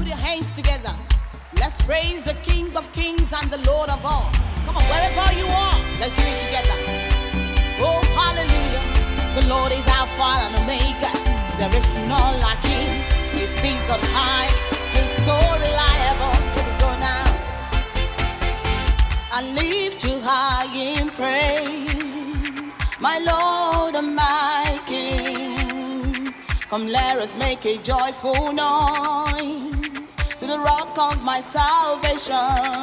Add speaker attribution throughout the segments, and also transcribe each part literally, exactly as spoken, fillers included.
Speaker 1: your hands together. Let's praise the King of Kings and the Lord of all. Come on, wherever you are, let's do it together. Oh, hallelujah. The Lord is Alpha and Omega. There is none like him. He sits on high. He's so reliable. Here we go now. I lift you high in praise, my Lord and my King. Come, let us make a joyful noise to the rock of my salvation.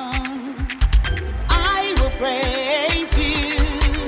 Speaker 1: I will praise you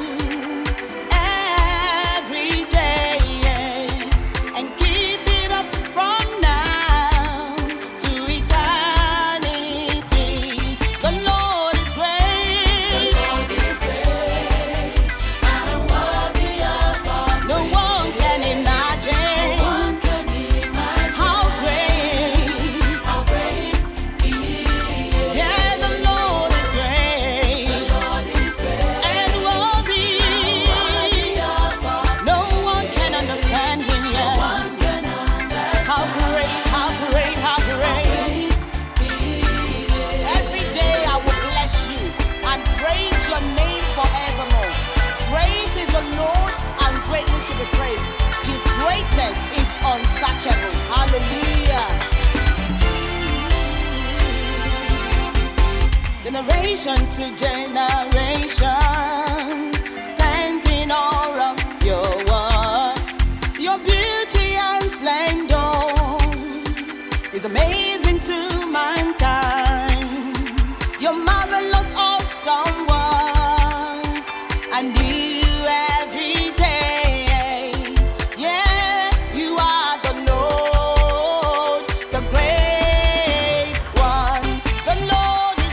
Speaker 1: every day and keep it up from now to eternity. The Lord is great. The Lord is great and worthy of our praise. No one can imagine. No one can imagine how great, how great He is. Yeah, the Lord is great. The Lord is great and worthy. Worthy of our No one can understand Him yet. No one can understand how great, how great, how great He is. Every day I will bless you and praise your name forevermore. Great is the Lord and greatly to be praised. His greatness is unsearchable. Hallelujah. Generation to generation stands in awe of your word. Your beauty and splendor is amazing to mankind. Your marvelous, awesome works and you every day. Yeah, you are the Lord, the great one. The Lord is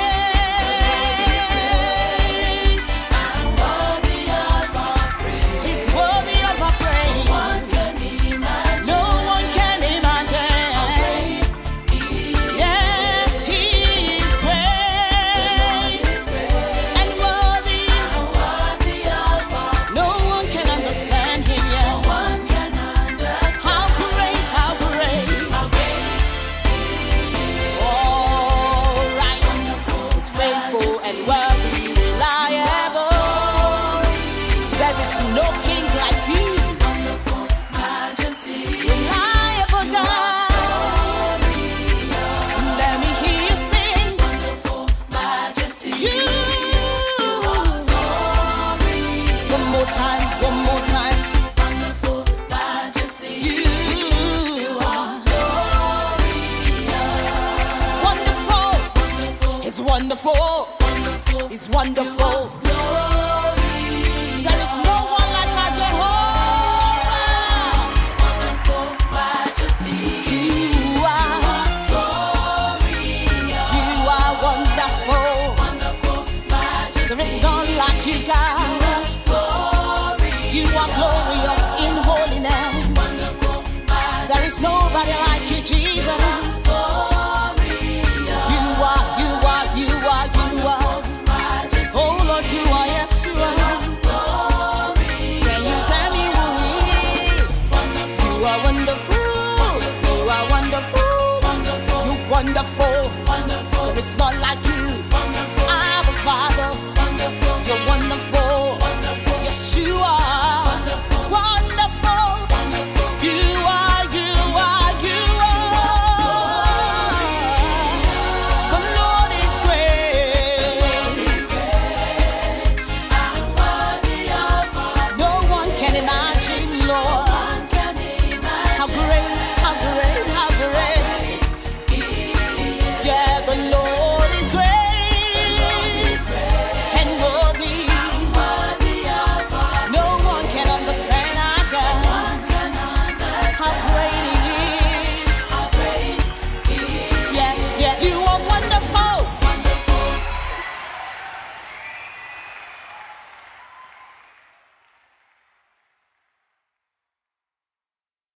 Speaker 1: great and worthy of our praise. He's worthy of our praise. No one can imagine. No one can imagine how great He is. Yeah, He is great and worthy. No one can understand Him yet. How great, how great. All right. He's faithful and worthy, reliable. There is no king like you. Reliable God. Let me hear you sing. You. One more time, one more time. You are wonderful. It's wonderful. It's wonderful.